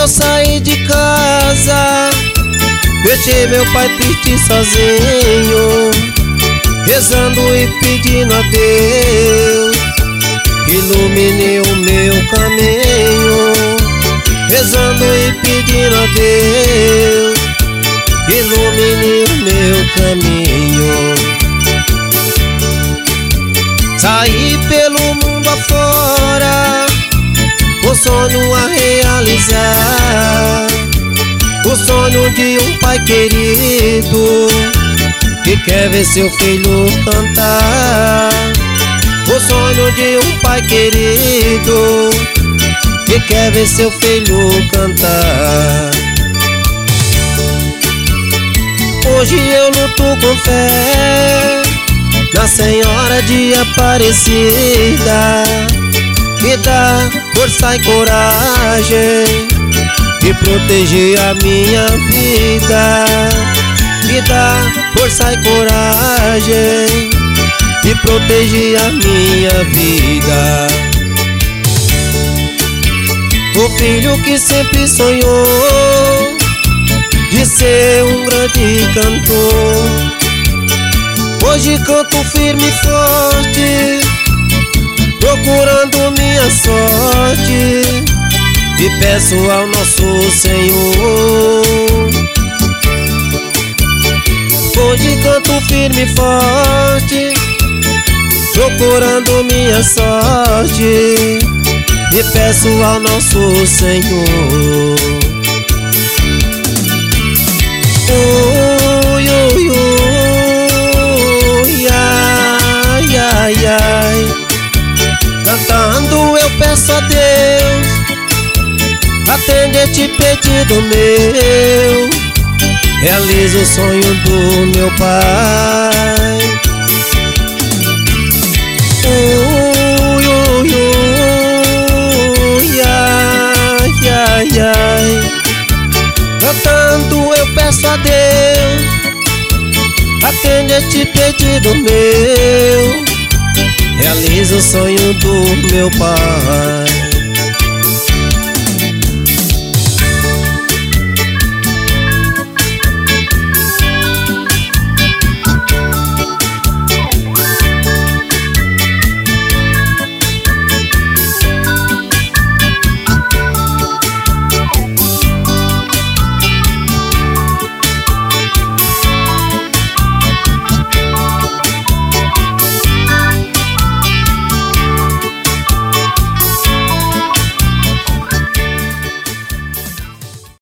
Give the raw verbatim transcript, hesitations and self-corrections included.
saí de casa, deixei meu pai triste sozinho, rezando e pedindo a Deus que ilumine o meu caminho, rezando e pedindo a Deus que ilumine o meu caminho. Saí pelo mundo afora, o sonho a realizar, o sonho de um pai querido que quer ver seu filho cantar, o sonho de um pai querido que quer ver seu filho cantar. Hoje eu luto com fé na Senhora de Aparecida, me dá força e coragem de proteger a minha vida, me dá força e coragem de proteger a minha vida. O filho que sempre sonhou de ser um grande cantor, hoje canto firme e forte, procurando minha sorte, e peço ao nosso Senhor. Hoje canto firme e forte, procurando minha sorte, e peço ao nosso Senhor. Ui, ui, ui, ai, ai, ai. Cantando eu peço a Deus, atende este pedido meu, realiza o sonho do meu pai. Ui, ui, ui, ai, ai, ai. Cantando eu peço a Deus, atende este pedido meu, realiza o sonho do meu pai.